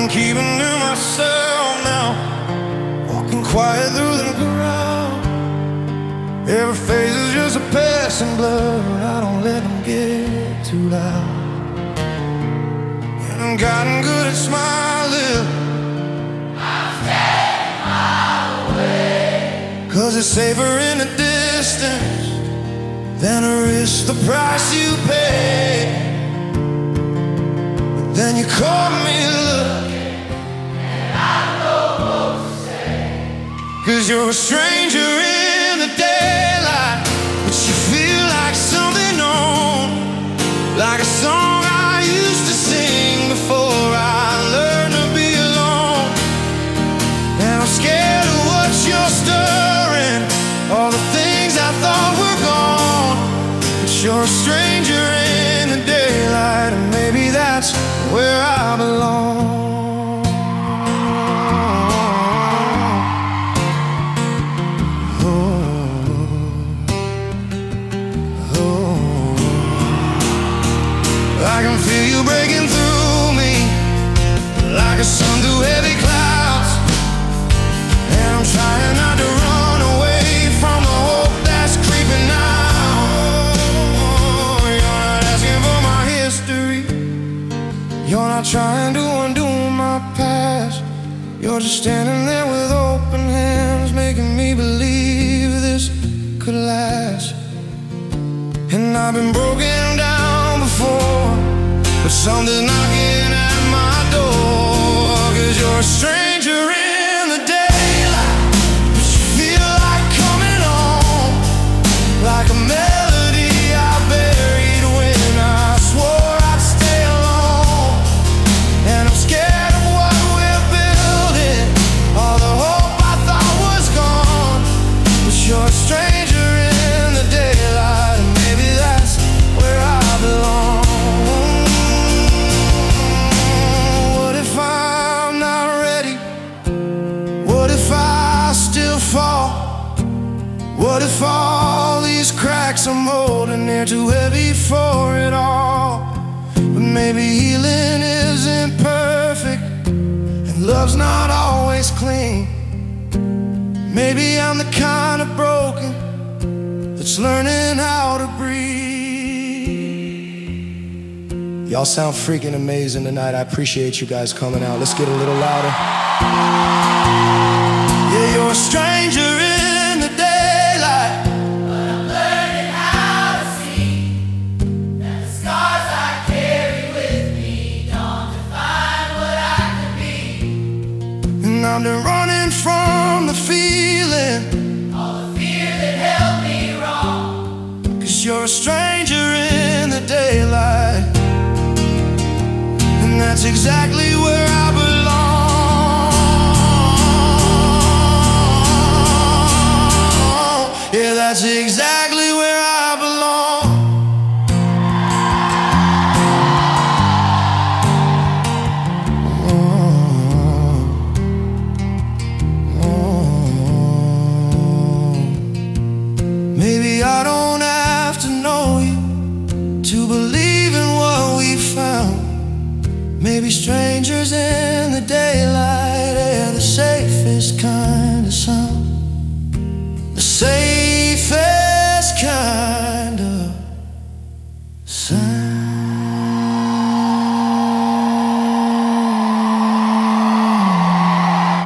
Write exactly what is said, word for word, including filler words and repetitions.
been keeping to myself now, walking quiet through the crowd. Every phase is just a passing blur, I don't let them get too loud. And I'm gotten good at smiling, I'm standing miles away, 'cause it's safer in the distance than to risk the price you pay. But then you caught me looking, and I know what to say. 'cause you're a stranger in the daylight, but you feel like something old, like a song I used to sing before I learned to be alone. And I'm scared of what you're stirring, all the things I thought were gone. But you're a stranger in the daylight, and maybe that's where I belong. I can feel you breaking through me, like a sun through heavy clouds. And I'm trying not to run away from the hope that's creeping now. You're not asking for my history, you're not trying to undo my past. You're just standing there with open hands, making me believe this could last. And I've been broken down before, but something's knocking at my door. 'Cause you're a stranger in the daylight, but you feel like coming home, like a melody I buried when I swore I'd stay alone. And I'm scared of what we're building, all the hope I thought was gone. But you're a stranger in the daylight, and maybe that's where I belong. What if I'm not ready? What if I still fall? What if all these cracks I'm holding, they're too heavy for it all? But maybe healing isn't perfect, and love's not always clean. Maybe I'm the kind of broken that's learning how to breathe. Y'all sound freaking amazing tonight. I appreciate you guys coming out. Let's get a little louder. Yeah, you're a stranger in the daylight, But I'm learning how to see that the scars I carry with me don't define what I could be. and I've been running from the feeling, All the fear that held me wrong, 'cause you're a stranger in the daylight, and that's exactly where I belong. Yeah, that's exactly where I belong. Maybe I don't have to know you to believe in what we found. Maybe strangers in the daylight are the safest kind of sound.